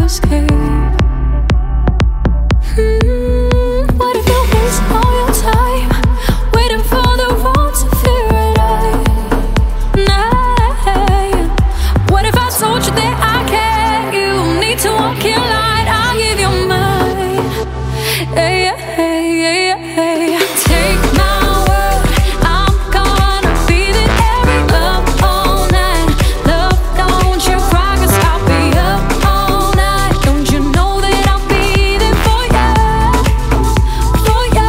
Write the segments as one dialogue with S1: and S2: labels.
S1: escape. What if you waste all your time waiting for the wrong to feel right? What if I told you that I care? You need to walk in line. I'll give you mine. Hey, hey, hey, hey. Take my word, I'm gonna be there every up all night. Love, don't you cry, 'cause I'll be up all night. Don't you know that I'll be there for you, for you?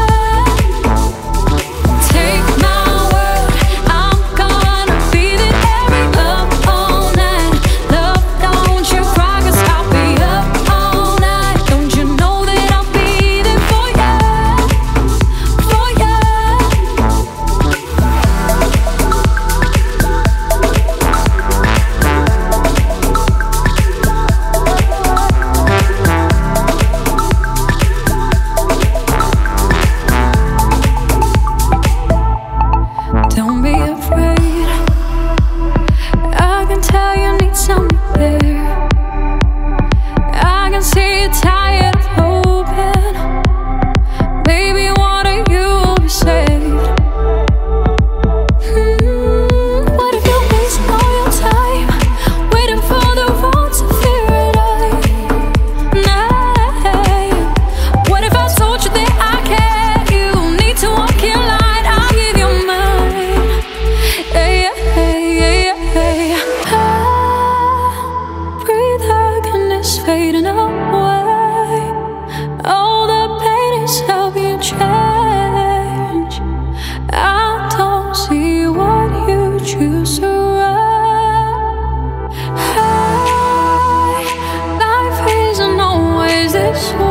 S1: Take my word, I'm gonna be there every up all night. Love, don't you cry, 'cause I'll be up all night. Don't you know that I'll be there for you, for you? Don't be afraid. I can tell you need some repair. I can see you're tired of hoping. Baby, one of you will be saved. What if you waste all your time waiting for the wrong to feel right? What if I told you that I care? You need to walk in line. I'll give you mine. Hey, hey, hey, hey. Breathe out and it's fading away. All the pain is helping change. I don't see what you choose to run. Life isn't always this way.